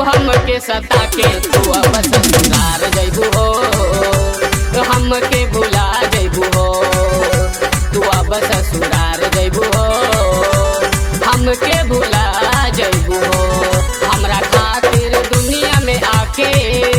हमके सता के तू अब ससुरार जइबू हो, हमके भुला जइबू हो, तू अब ससुरार जइबू हो, हमके भुला जइबू हो। हमरा खातिर दुनिया में आके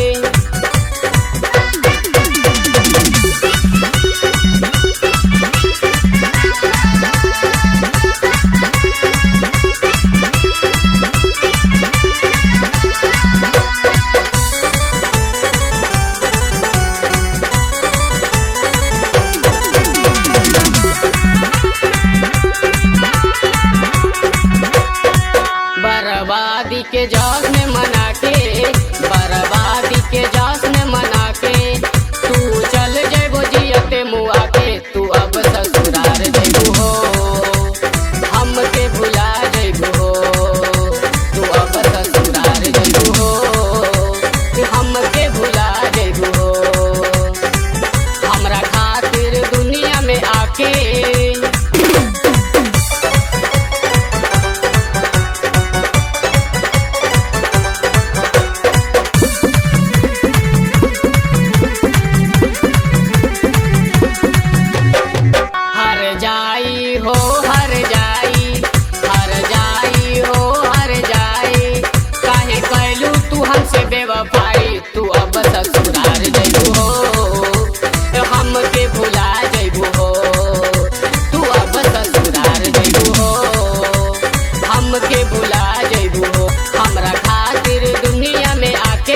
बर्बादी के जश्न मना के, बर्बादी के जश्न मना के तू चल जइबो जियते मुआ के, तू अब ससुरार जइबू हो, हमके भुला जइबू हो, तू अब ससुरार जइबू हो, हमके भुला जइबू हो। हमरा खातिर दुनिया में आके हर जाई हो, हर जाई, हर जाई हो, हर जाई, काहे कैलू तू हमसे बेवफाई, तू अब ससुरार जइबू हो, हमके भुला जइबू हो, तू अब ससुरार जइबू हो, हमके भुला जइबू हो। हमरा खातिर दुनिया में आके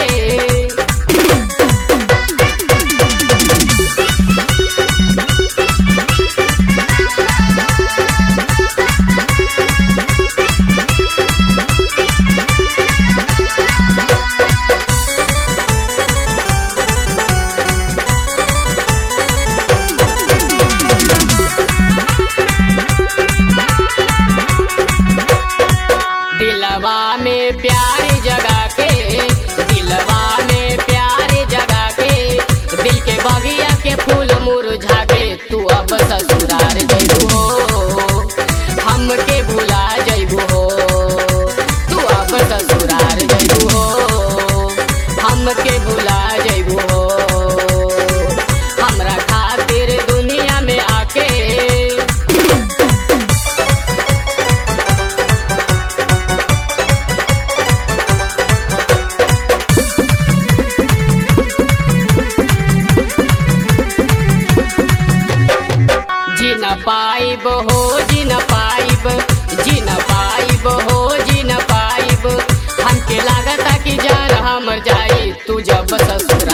दिलवा में प्यार जगा के, दिलवा में प्यार जगा के, दिल के बगिया के फूल मुरझा के तू अब ससुरार जइबू हो, हमके भुला जइबू हो, तू अब ससुरार जइबू हो, हमके भुला जइबू हो। हमरा खातिर दुनिया में आके जी न पाइब हो, जी न पाइब, जी न पाइब हो, जी न पाइब, हमके लागता कि जान हमर जाई, तू जब ससुरार